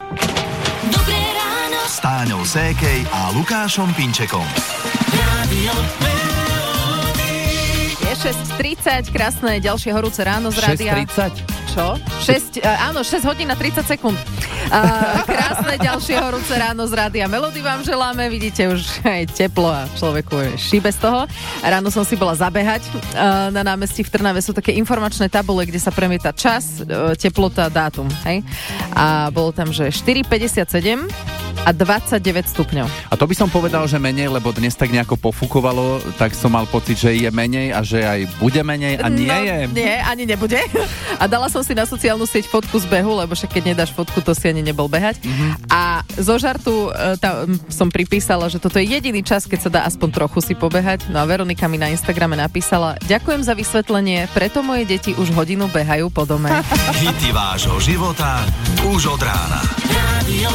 Dobré ráno S Táňou Sékej a Lukášom Pinčekom. Rádio Je 6:30, krásne ďalšie horúce ráno z rádia. 6:30? Čo? 6 hodín a 30 sekúnd. Krásne ďalšie horúce ráno z rádia Melody vám želáme. Vidíte, už aj teplo a človeku je šíbe z toho. Ráno som si bola zabehať. Na námestí v Trnave sú také informačné tabule, kde sa premieta čas, teplota, dátum. Hej? A bolo tam, že 4:57 a 29 stupňov. A to by som povedal, že menej, lebo dnes tak nejako pofúkovalo, tak som mal pocit, že je menej a že aj bude menej a nie je. Nie, ani nebude. A dala som si na sociálnu sieť fotku z behu, lebo však keď nedáš fotku, to si ani nebol behať. A zo žartu tam som pripísala, že toto je jediný čas, keď sa dá aspoň trochu si pobehať. No a Veronika mi na Instagrame napísala: ďakujem za vysvetlenie, preto moje deti už hodinu behajú po dome. Hity vášho života už od rána. Radio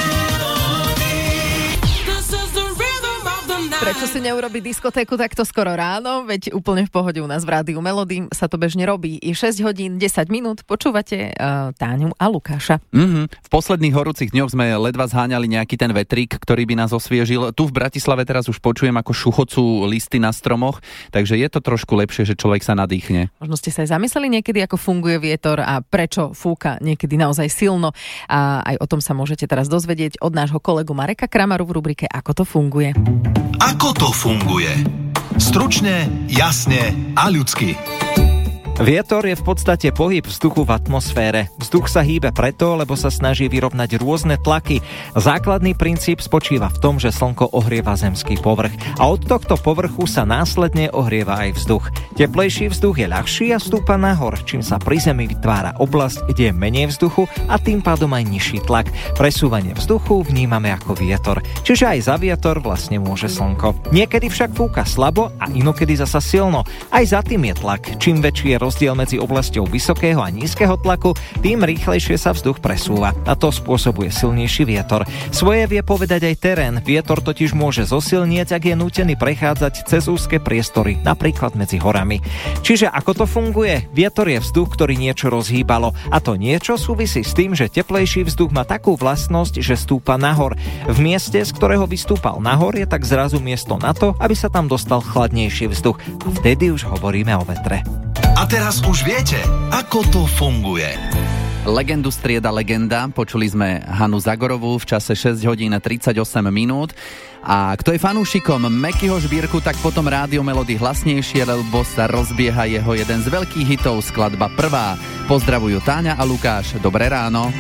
Prečo si neurobiť diskotéku takto skoro ráno? Veď úplne v pohode u nás v Rádiu Melody sa to bežne robí. I 6 hodín, 10 minút. Počúvate Táňu a Lukáša. V posledných horúcich dňoch sme ledva zháňali nejaký ten vetrík, ktorý by nás osviežil. Tu v Bratislave teraz už počujem, ako šuchocú listy na stromoch, takže je to trošku lepšie, že človek sa nadýchne. Možno ste sa aj zamysleli niekedy, ako funguje vietor a prečo fúka niekedy naozaj silno. A aj o tom sa môžete teraz dozvedieť od nášho kolegu Mareka Kramaru v rubrike Ako to funguje. Ako to funguje? Stručne, jasne a ľudsky. Vietor je v podstate pohyb vzduchu v atmosfére. Vzduch sa hýbe preto, lebo sa snaží vyrovnať rôzne tlaky. Základný princíp spočíva v tom, že slnko ohrieva zemský povrch a od tohto povrchu sa následne ohrieva aj vzduch. Teplejší vzduch je ľahší a stúpa nahor, čím sa pri Zemi vytvára oblasť, kde je menej vzduchu a tým pádom aj nižší tlak. Presúvanie vzduchu vnímame ako vietor, čiže aj za vietor vlastne môže slnko. Niekedy však fúka slabo a inokedy zasa silno. Aj za tým je tlak. Čím väčší je rozdiel medzi oblasťou vysokého a nízkeho tlaku, tým rýchlejšie sa vzduch presúva a to spôsobuje silnejší vietor. Svoje vie povedať aj terén. Vietor totiž môže zosilnieť, ak je nútený prechádzať cez úzke priestory, napríklad medzi horami. Čiže ako to funguje? Vietor je vzduch, ktorý niečo rozhýbalo a to niečo súvisí s tým, že teplejší vzduch má takú vlastnosť, že stúpa nahor. V mieste, z ktorého vystúpal nahor, je tak zrazu miesto na to, aby sa tam dostal chladnejší vzduch. A vtedy už hovoríme o vetre. A teraz už viete, ako to funguje. Legendu strieda legenda. Počuli sme Hanu Zagorovú v čase 6 hodín a 38 minút. A kto je fanúšikom Mekyho Žbírku, tak potom Rádio Melody hlasnejšie, lebo sa rozbieha jeho jeden z veľkých hitov, skladba Prvá. Pozdravujú Táňa a Lukáš. Dobré ráno.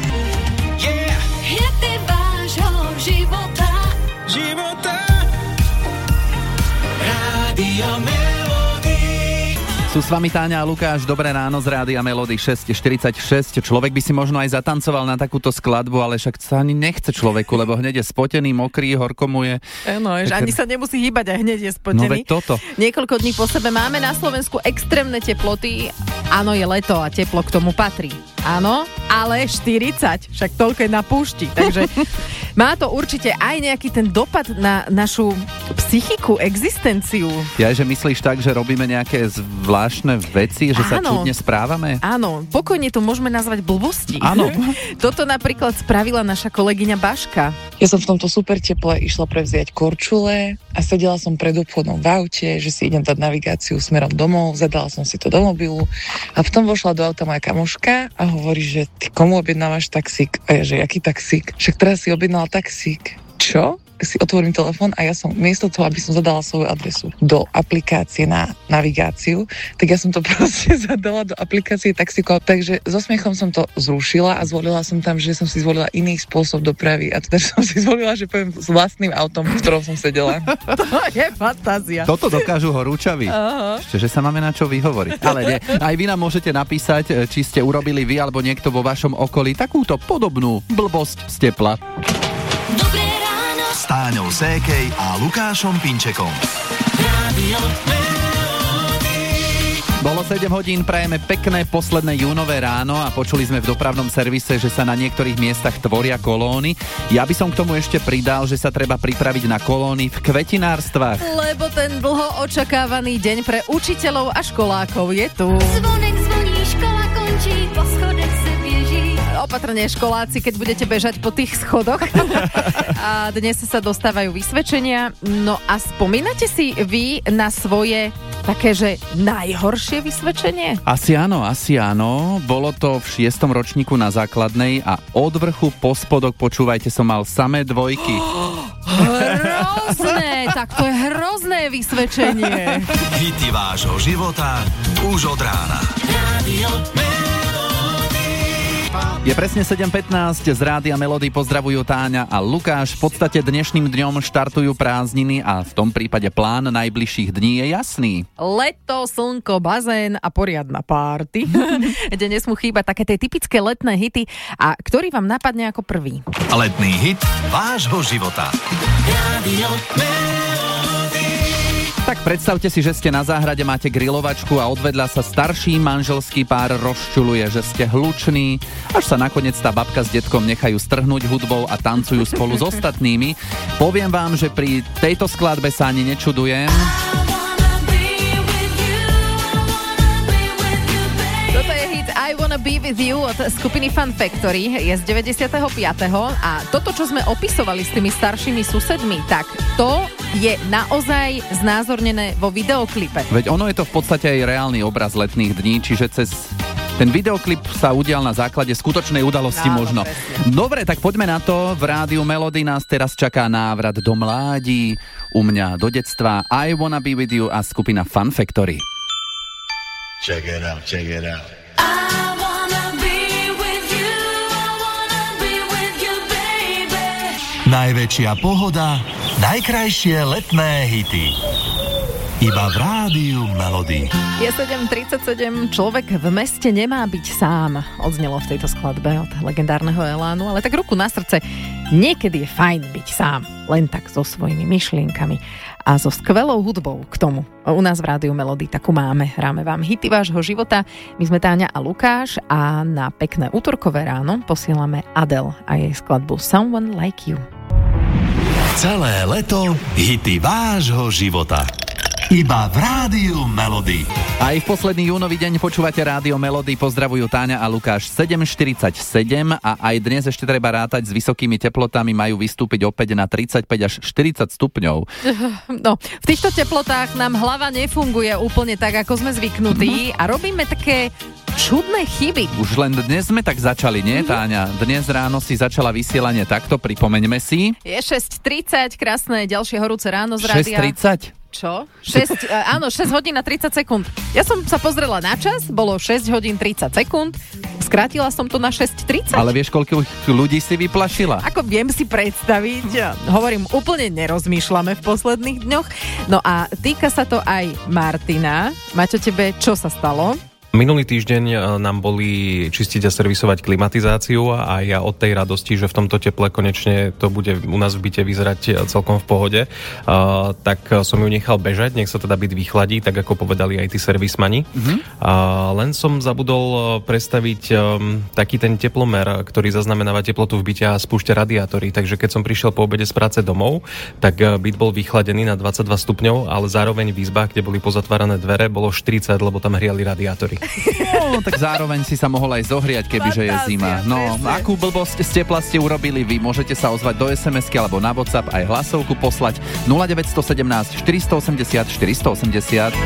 Hity vášho života. Rádio Sú s vami Táňa a Lukáš, dobré ráno z Rádia Melody 6:46. Človek by si možno aj zatancoval na takúto skladbu, ale však sa ani nechce človeku, lebo hneď je spotený, mokrý, horko mu je. No, ani sa nemusí hýbať a hneď je spotený. No veď toto. Niekoľko dní po sebe máme na Slovensku extrémne teploty. Áno, je leto a teplo k tomu patrí. Áno, ale 40, však toľko je na púšti. Takže má to určite aj nejaký ten dopad na našu psychiku, existenciu. Ja, že myslíš tak, že robíme nejaké zvláštne veci, že sa čudne správame? Áno, pokojne to môžeme nazvať blbosti. Áno. Toto napríklad spravila naša kolegyňa Baška. Ja som v tomto super teple išla prevziať korčule a sedela som pred obchodom v aute, že si idem dať navigáciu smerom domov, zadala som si to do mobilu a potom vošla do auta moja kamoška a hovorí, že ty komu objednávaš taxík? A ja, že jaký taxík? Však teraz si objednala taxík. Čo? Si otvorím telefón a ja som miesto toho, aby som zadala svoju adresu do aplikácie na navigáciu, tak ja som to proste zadala do aplikácie taxíkov. Takže so smiechom som to zrušila a zvolila som tam, že som si zvolila iný spôsob dopravy a teda som si zvolila, že poviem s vlastným autom, v ktorom som sedela. To je fantázia. Toto dokážu horúčaví. Ešte, že sa máme na čo vyhovoriť. Ale nie, aj vy nám môžete napísať, či ste urobili vy alebo niekto vo vašom okolí takúto podobnú blbosť z tepla. Dobré ráno. S Táňou Sékej a Lukášom Pinčekom. Rádio Bolo 7 hodín, prajeme pekné posledné júnové ráno a počuli sme v dopravnom servise, že sa na niektorých miestach tvoria kolóny. Ja by som k tomu ešte pridal, že sa treba pripraviť na kolóny v kvetinárstvách. Lebo ten dlho očakávaný deň pre učiteľov a školákov je tu. Zvonek zvoní, škola končí, po schodech se běží. Opatrne školáci, keď budete bežať po tých schodoch. A dnes sa dostávajú vysvedčenia. No a spomínate si vy na svoje také, že najhoršie vysvedčenie? Asi áno. Bolo to v 6. ročníku na základnej a od vrchu po spodok, počúvajte, som mal samé dvojky. Hrozné, tak to je hrozné vysvedčenie. Hity vášho života už od rána. Radio Je presne 7:15, z Rádia Melody pozdravujú Táňa a Lukáš. V podstate dnešným dňom štartujú prázdniny a v tom prípade plán najbližších dní je jasný. Leto, slnko, bazén a poriadna party, kde nesmú chýbať také tie typické letné hity. A ktorý vám napadne ako prvý? Letný hit vášho života. Radio Tak predstavte si, že ste na záhrade, máte grilovačku a odvedľa sa starší manželský pár rozčuluje, že ste hluční, až sa nakoniec tá babka s detkom nechajú strhnúť hudbou a tancujú spolu s ostatnými. Poviem vám, že pri tejto skladbe sa ani nečudujem. Toto je hit I Wanna Be With You od skupiny Fun Factory, je z 95. A toto, čo sme opisovali s tými staršími susedmi, tak to je naozaj znázornené vo videoklipe. Veď ono je to v podstate aj reálny obraz letných dní, čiže cez ten videoklip sa udial na základe skutočnej udalosti možno. Presne. Dobre, tak poďme na to. V Rádiu Melody nás teraz čaká návrat do mládí, u mňa do detstva I Wanna Be With You a skupina Fun Factory. Check it out. Najväčšia pohoda, najkrajšie letné hity. Iba v Rádiu Melody. Je 7:37, človek v meste nemá byť sám. Odznelo v tejto skladbe od legendárneho Elánu, ale tak ruku na srdce, niekedy je fajn byť sám. Len tak so svojimi myšlienkami a so skvelou hudbou k tomu. U nás v Rádiu Melody takú máme. Hráme vám hity vášho života. My sme Táňa a Lukáš a na pekné útorkové ráno posielame Adele a jej skladbu Someone Like You. Celé leto hity vášho života. Iba v Rádiu Melody. Aj v posledný júnový deň počúvate Rádio Melody, pozdravujú Táňa a Lukáš. 7:47 a aj dnes ešte treba rátať s vysokými teplotami, majú vystúpiť opäť na 35 až 40 stupňov. No, v týchto teplotách nám hlava nefunguje úplne tak, ako sme zvyknutí a robíme také čudné chyby. Už len dnes sme tak začali, nie Táňa? Dnes ráno si začala vysielanie takto, pripomeňme si. Je 6:30, krásne ďalšie horúce ráno z rádia. 6:30? Čo? 6 hodín a 30 sekúnd. Ja som sa pozrela na čas, bolo 6 hodín 30 sekúnd, skrátila som to na 6:30. Ale vieš, koľko ľudí si vyplašila? Ako viem si predstaviť, hovorím, úplne nerozmýšľame v posledných dňoch. No a týka sa to aj Martina. Maťo, tebe čo sa stalo? Minulý týždeň nám boli čistiť a servisovať klimatizáciu a ja od tej radosti, že v tomto teple konečne to bude u nás v byte vyzerať celkom v pohode, tak som ju nechal bežať, nech sa teda byt vychladí, tak ako povedali aj tí servismani. Len som zabudol predstaviť taký ten teplomer, ktorý zaznamenáva teplotu v byte a spúšťa radiátory. Takže keď som prišiel po obede z práce domov, tak byt bol vychladený na 22 stupňov, ale zároveň v izbách, kde boli pozatvárané dvere, bolo 40, lebo tam hriali radiátory. No, tak zároveň si sa mohol aj zohriať, kebyže je zima. No, akú blbosť z tepla ste urobili vy? Môžete sa ozvať do SMS-ky alebo na WhatsApp, aj hlasovku poslať 0917 480 480.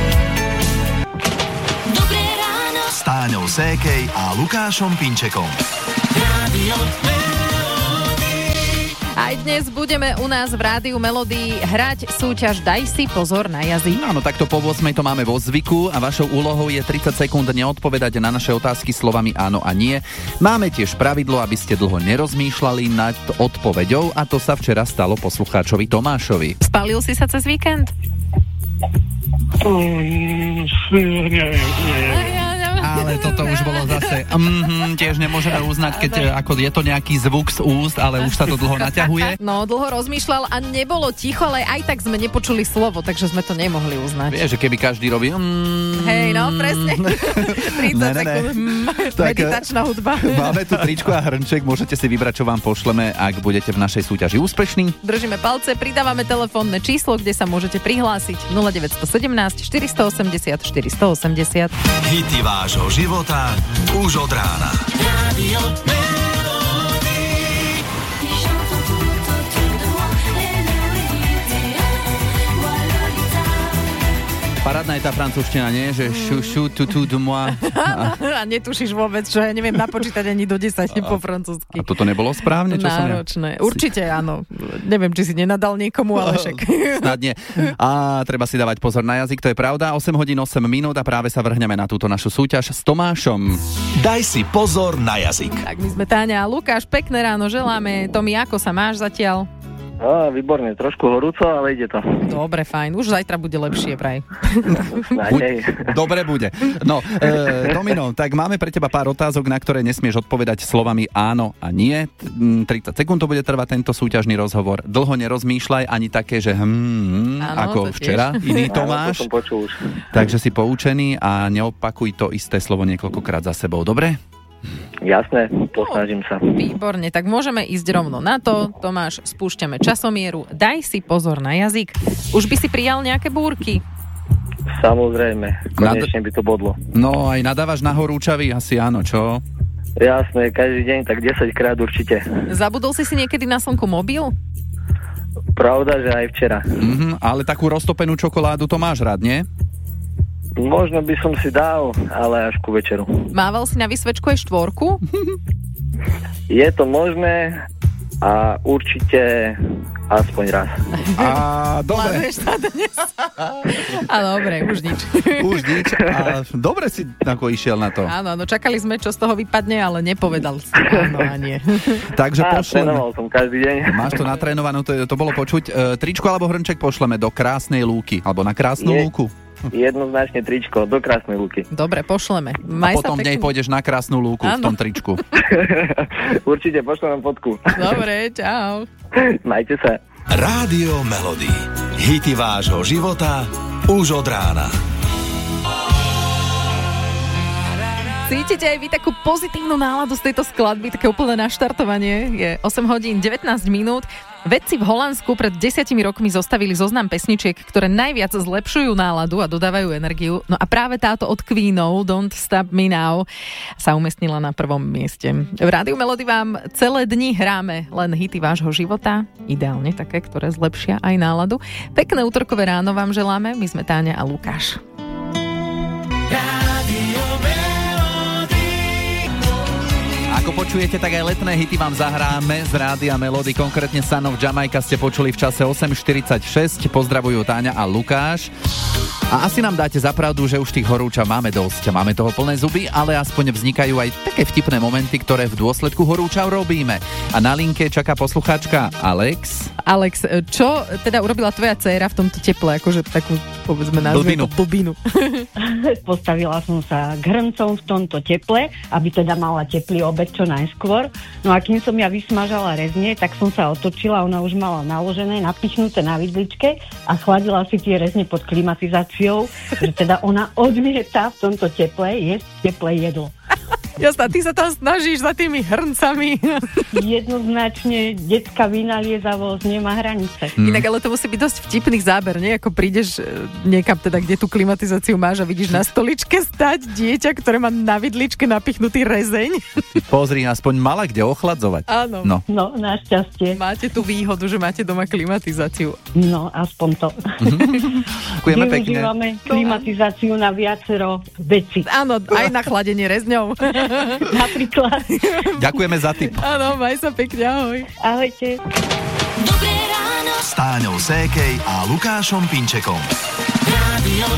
Dobré ráno. S Táňou Sékej a Lukášom Pinčekom. Radio Aj dnes budeme u nás v Rádiu Melody hrať súťaž Daj si pozor na jazyk. Áno, takto po 8 to máme vo zvyku a vašou úlohou je 30 sekúnd neodpovedať na naše otázky slovami áno a nie. Máme tiež pravidlo, aby ste dlho nerozmýšľali nad odpoveďou a to sa včera stalo poslucháčovi Tomášovi. Spálil si sa cez víkend? Ale toto už bolo zase tiež nemôžeme uznať, keď ako je to nejaký zvuk z úst, ale už sa to dlho naťahuje. No, dlho rozmýšľal a nebolo ticho, ale aj tak sme nepočuli slovo, takže sme to nemohli uznať. Vieš, že keby každý robí Hej, no, presne. 30 sekúnd. Meditačná hudba. Máme tu tričko a hrnček, môžete si vybrať, čo vám pošleme, ak budete v našej súťaži úspešní. Držíme palce, pridávame telefónne číslo, kde sa môžete prihlásiť 0917 480 480. Hity vášho života už od rána. Radio žiadna je tá francúzština, nie? Že chouchou, toutou de moi. A netušíš vôbec, čo ja neviem napočítať ani do 10 po francúzsky. A toto nebolo správne? Čo náročné. Určite áno. Neviem, či si nenadal niekomu, ale však. Snad nie. A treba si dávať pozor na jazyk, to je pravda. 8 hodín 8 minút a práve sa vrhneme na túto našu súťaž s Tomášom. Daj si pozor na jazyk. Tak my sme Táňa a Lukáš, pekné ráno želáme. Tomi, ako sa máš zatiaľ? Výborne, trošku horúco, ale ide to. Dobre, fajn. Už zajtra bude lepšie, vraj. Dobre bude. No, Tomino, tak máme pre teba pár otázok, na ktoré nesmieš odpovedať slovami áno a nie. 30 sekúnd to bude trvať tento súťažný rozhovor. Dlho nerozmýšľaj, ani také, že áno, ako včera. Iný Tomáš. Áno, to som počul už. Takže si poučený a neopakuj to isté slovo niekoľkokrát za sebou. Dobre? Jasné, posnažím sa. Výborne, tak môžeme ísť rovno na to. Tomáš, spúšťame časomieru. Daj si pozor na jazyk. Už by si prijal nejaké búrky? Samozrejme, konečne by to bodlo. No, aj nadávaš na horúčavy? Asi áno, čo? Jasné, každý deň tak 10 krát určite. Zabudol si niekedy na slnku mobil? Pravda, že aj včera. Ale takú roztopenú čokoládu to máš rád, nie? Možno by som si dal, ale až ku večeru. Mával si na vysvečku aj 4? Je to možné a určite aspoň raz. A dobre. A dobre, už nič. Už nič. A dobre si ako išiel na to. Áno, čakali sme, čo z toho vypadne, ale nepovedal si áno a nie. Takže pošleme. Trénoval som každý deň. Máš to natrénované, to bolo počuť. Tričko alebo hrnček pošleme do Krásnej Lúky, alebo na Krásnu Lúku. Jednoznačne tričko, do Krásnej Lúky. Dobre, pošleme. A potom v nej pôjdeš na Krásnu Lúku v tom tričku. Určite pošlem fotku. Dobre, čau. Majte sa. Rádio Melody. Hity vášho života už od rána. Cítite aj vy takú pozitívnu náladu z tejto skladby, také úplné naštartovanie. Je 8 hodín 19 minút. Vedci v Holandsku pred 10 rokmi zostavili zoznam pesničiek, ktoré najviac zlepšujú náladu a dodávajú energiu. No a práve táto od Queenov, Don't Stop Me Now, sa umiestnila na prvom mieste. V Rádiu Melody vám celé dni hráme len hity vášho života, ideálne také, ktoré zlepšia aj náladu. Pekné útorkové ráno vám želáme, my sme Táňa a Lukáš. Ako počujete, tak aj letné hity vám zahráme z Rádia Melody, konkrétne Son of Jamaica ste počuli v čase 8.46. Pozdravujú Táňa a Lukáš. A asi nám dáte za pravdu, že už tých horúčav máme dosť. Máme toho plné zuby, ale aspoň vznikajú aj také vtipné momenty, ktoré v dôsledku horúčav robíme. A na linke čaká poslucháčka Alex. Alex, čo teda urobila tvoja dcéra v tomto teple? Akože takú, povedzme, nazvime to blbinu. Postavila som sa k hrncom v tomto teple, aby teda mala teplý obed čo najskôr. No a kým som ja vysmažala rezne, tak som sa otočila, ona už mala naložené, napichnuté na vidličke a chladila si tie rezne pod klimatizáciou, že teda ona odmieta v tomto teple jesť teplé jedlo. Jasná, ty sa tam snažíš za tými hrncami. Jednoznačne detská vynaliezavosť nemá hranice. Inak ale to musí byť dosť vtipný záber, nie? Ako prídeš niekam teda, kde tú klimatizáciu máš a vidíš na stoličke stať dieťa, ktoré má na vidličke napichnutý rezeň. Pozri, aspoň mala kde ochladzovať. Áno. No, našťastie. Máte tú výhodu, že máte doma klimatizáciu. No, aspoň to. Ďakujeme pekne. Využívame klimatizáciu na viacero vecí. Áno, aj na chladenie rezňov. Napríklad. Ďakujeme za tip. Áno, maj sa pekne, ahoj. Ahojte. Dobré ráno. S Táňou Sékej a Lukášom Pinčekom. Rádio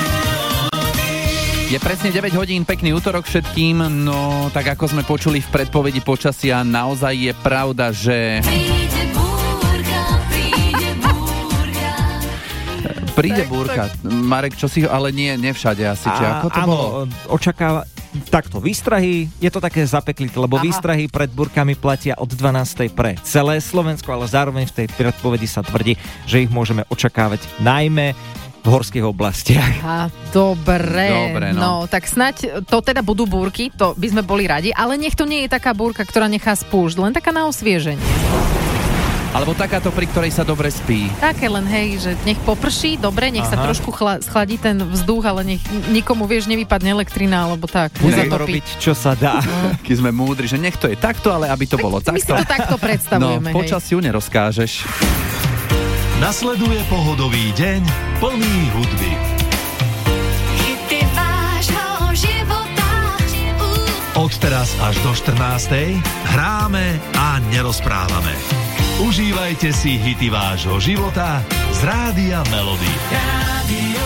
Je presne 9 hodín, pekný útorok všetkým. No, tak ako sme počuli v predpovedi počasia, naozaj je pravda, že príde búrka. Marek, čo si... Ale nie všade asi. Či ako to bolo? Očakáva... Takto, výstrahy, je to také zapeklité, lebo výstrahy pred búrkami platia od 12. pre celé Slovensko, ale zároveň v tej predpovedi sa tvrdí, že ich môžeme očakávať najmä v horských oblastiach. Dobre, no tak snáď to teda budú búrky, to by sme boli radi, ale nech to nie je taká búrka, ktorá nechá spúšť, len taká na osvieženie. Alebo takáto, pri ktorej sa dobre spí. Také len, hej, že nech poprší, dobre, nech sa trošku schladí ten vzduch, ale nech nikomu, vieš, nevypadne elektrina, alebo tak. Budeme robiť, čo sa dá. Keď sme múdri, že nech to je takto, ale aby to bolo takto. My si to takto predstavujeme, hej. Počasiu nerozkážeš. Nasleduje pohodový deň plný hudby. Od teraz až do 14. hráme a nerozprávame. Užívajte si hity vášho života z Rádia Melody. Rádio